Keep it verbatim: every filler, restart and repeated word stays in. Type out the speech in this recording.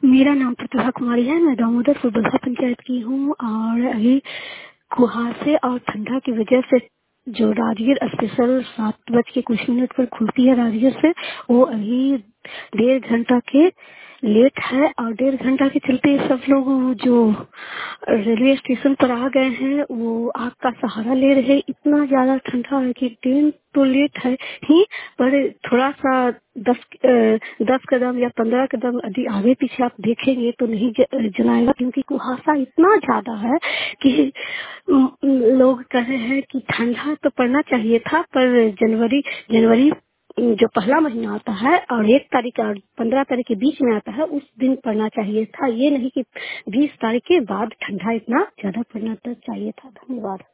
मेरा नाम प्रतिभा कुमारी है। मैं दामोदर फुलबुल्हा पंचायत की हूँ और अभी कुहासे और ठंडा की वजह से जो राजगीर स्पेशल सात बज के कुछ मिनट पर खुलती है राजगीर से, वो अभी डेढ़ घंटा के लेट है और डेढ़ घंटा के चलते सब लोग जो रेलवे स्टेशन पर आ गए हैं वो आग का सहारा ले रहे। इतना ज्यादा ठंडा है कि ट्रेन तो लेट है ही, पर थोड़ा सा दस अ, दस कदम या पंद्रह कदम यदि आगे पीछे आप देखेंगे तो नहीं ज- जलाएगा, क्योंकि कुहासा इतना ज्यादा है कि अम, लोग कह रहे हैं कि ठंडा तो पड़ना चाहिए था, पर जनवरी जनवरी जो पहला महीना आता है और एक तारीख और पंद्रह तारीख के बीच में आता है उस दिन पड़ना चाहिए था। ये नहीं कि बीस तारीख के बाद ठंडा इतना ज्यादा पड़ना तो चाहिए था। धन्यवाद।